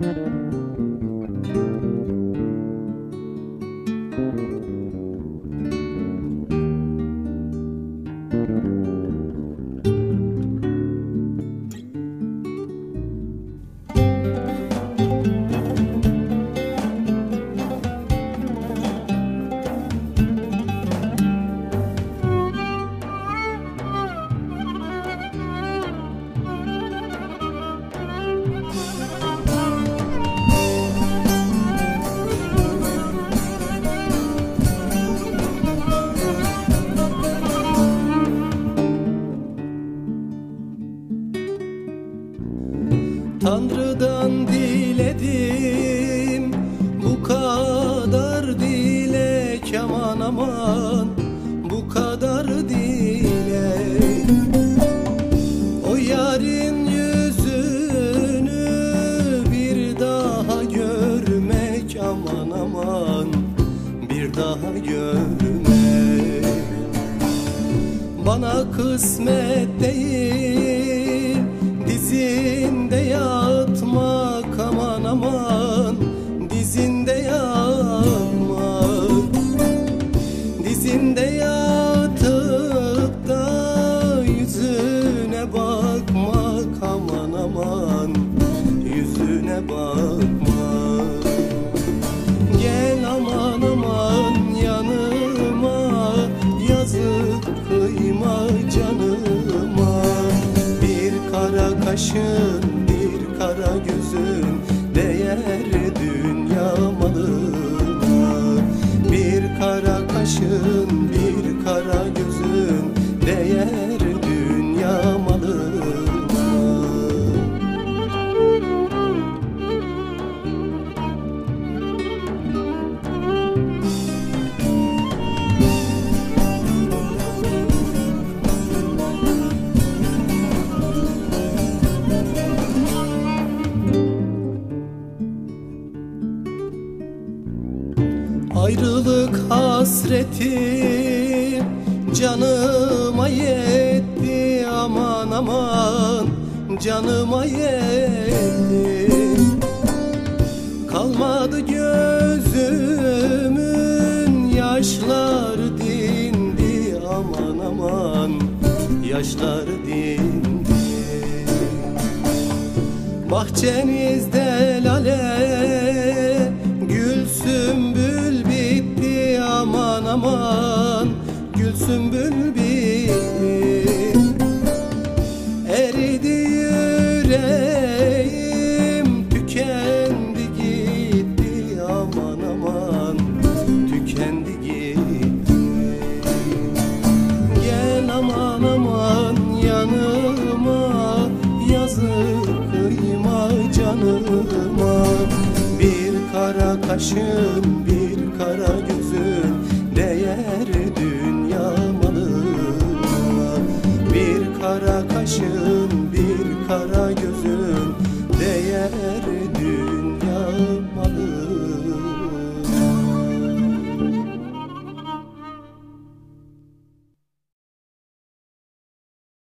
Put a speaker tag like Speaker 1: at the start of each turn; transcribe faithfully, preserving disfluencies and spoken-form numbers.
Speaker 1: Tanrı'dan diledim bu kadar dilek, aman aman bu kadar dilek. O yarın yüzünü bir daha görmek, aman aman bir daha görmek. Bana kısmet değil dizinde yatmak, aman aman dizinde yatmak. Dizinde yatıp da yüzüne bakmak, aman aman yüzüne bakmak. Gel aman aman yanıma, yazık kıyma canıma. Bir kara kaşın, bir kara gözün değer dünya malına. Bir kara kaşın, bir kara gözün değer dünya malına. Ayrılık hasreti canıma yetti, aman aman canıma yetti. Kalmadı gözümün yaşlar dindi, aman aman yaşlar dindi. Bahçenizde lale gül sümbül bitti, aman aman gül sümbül bitti. Eridi yüreğim, tükendi gitti, aman aman tükendi gitti. Gel aman aman yanıma, yazık kıyma canıma. Bir kara kaşın, bir kara gözün değer dünya malına. Bir kara kaşın, bir kara gözün değer